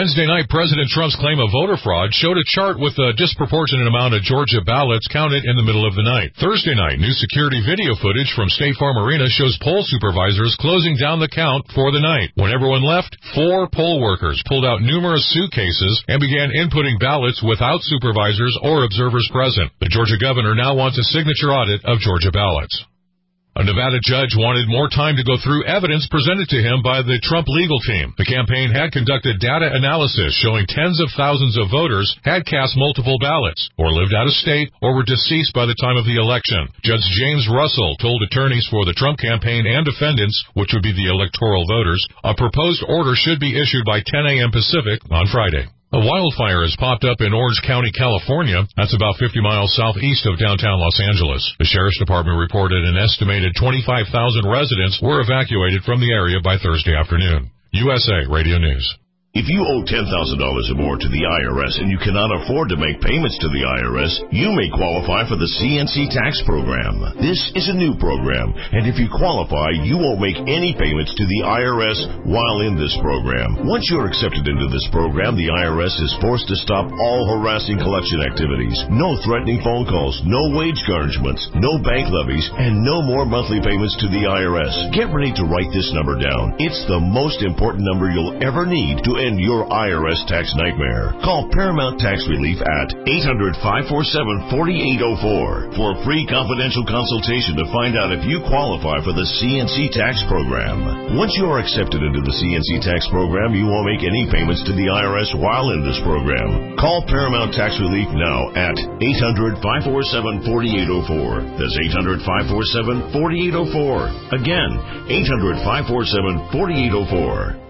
Wednesday night, President Trump's claim of voter fraud showed a chart with a disproportionate amount of Georgia ballots counted in the middle of the night. Thursday night, new security video footage from State Farm Arena shows poll supervisors closing down the count for the night. When everyone left, 4 poll workers pulled out numerous suitcases and began inputting ballots without supervisors or observers present. The Georgia governor now wants a signature audit of Georgia ballots. A Nevada judge wanted more time to go through evidence presented to him by the Trump legal team. The campaign had conducted data analysis showing tens of thousands of voters had cast multiple ballots, or lived out of state, or were deceased by the time of the election. Judge James Russell told attorneys for the Trump campaign and defendants, which would be the electoral voters, a proposed order should be issued by 10 a.m. Pacific on Friday. A wildfire has popped up in Orange County, California. That's about 50 miles southeast of downtown Los Angeles. The Sheriff's Department reported an estimated 25,000 residents were evacuated from the area by Thursday afternoon. USA Radio News. If you owe $10,000 or more to the IRS and you cannot afford to make payments to the IRS, you may qualify for the CNC tax program. This is a new program, and if you qualify, you won't make any payments to the IRS while in this program. Once you're accepted into this program, the IRS is forced to stop all harassing collection activities. No threatening phone calls, no wage garnishments, no bank levies, and no more monthly payments to the IRS. Get ready to write this number down. It's the most important number you'll ever need to end your IRS tax nightmare. Call Paramount Tax Relief at 800-547-4804 for a free confidential consultation to find out if you qualify for the CNC tax program. Once you are accepted into the CNC tax program, you won't make any payments to the IRS while in this program. Call Paramount Tax Relief now at 800-547-4804. That's 800-547-4804. Again, 800-547-4804.